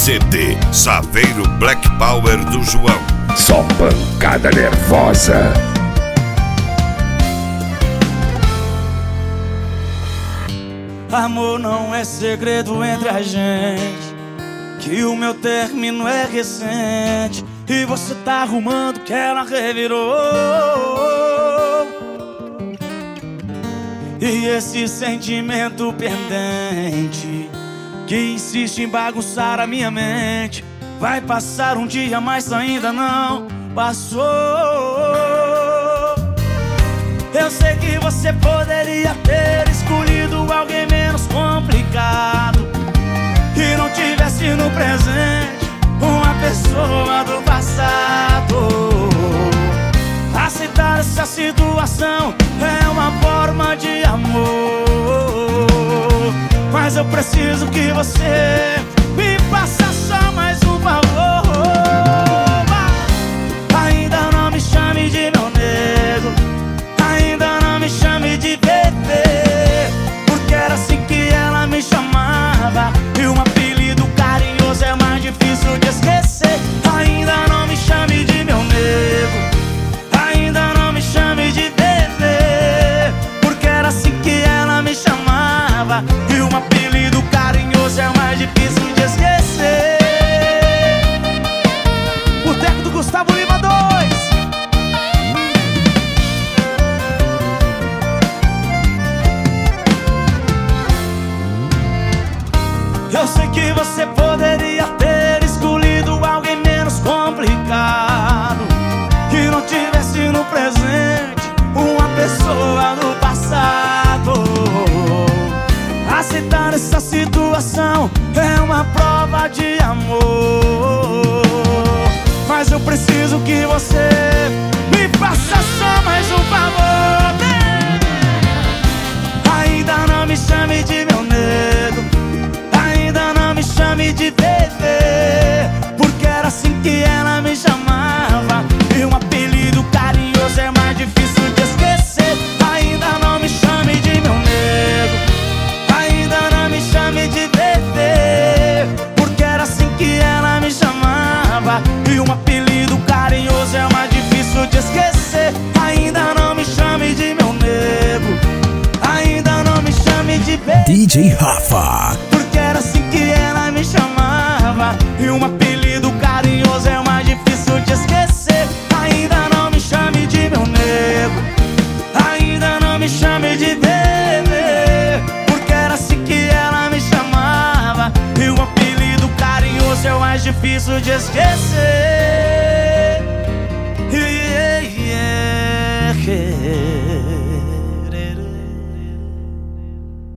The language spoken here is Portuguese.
CD Saveiro Black Power do João. Só pancada nervosa. Amor, não é segredo entre a gente que o meu término é recente e você tá arrumando que ela revirou. E esse sentimento pendente que insiste em bagunçar a minha mente vai passar um dia, mas ainda não passou. Eu sei que você poderia ter escolhido alguém menos complicado, que não tivesse no presente uma pessoa do passado. Aceitar essa situação é uma forma de amor, mas eu preciso que você me faça só mais um favor. Ainda não me chame de meu nego, ainda não me chame de bebê, porque era assim que ela me chamava e um apelido carinhoso é mais difícil de esquecer. Ainda não me chame de meu nego, ainda não me chame de bebê, porque era assim que ela me chamava e um apelido carinhoso é mais difícil de esquecer. Boteco do Gustavo Lima 2. Eu sei que você poderia ter escolhido alguém menos complicado, que não tivesse no presente uma pessoa do passado. Aceitar essa situação é uma prova de amor, mas eu preciso que você me faça só mais um favor. Ainda não me chame de meu nego, ainda não me chame de bebê, porque era assim que ela me chamava e um apelido carinhoso é mais difícil de esquecer. Ainda não me chame de meu nego, ainda não me chame de bebê, porque era assim que ela me chamava e um apelido carinhoso é mais difícil de esquecer. Ainda não me chame de meu nego, ainda não me chame de bebê, DJ Rafa, porque era assim que ela me chamava e um apelido carinhoso é mais difícil de esquecer. Ainda não me chame de meu nego, ainda não me chame de bebê, porque era assim que ela me chamava e um apelido carinhoso é mais difícil de esquecer. Yeah, yeah, yeah.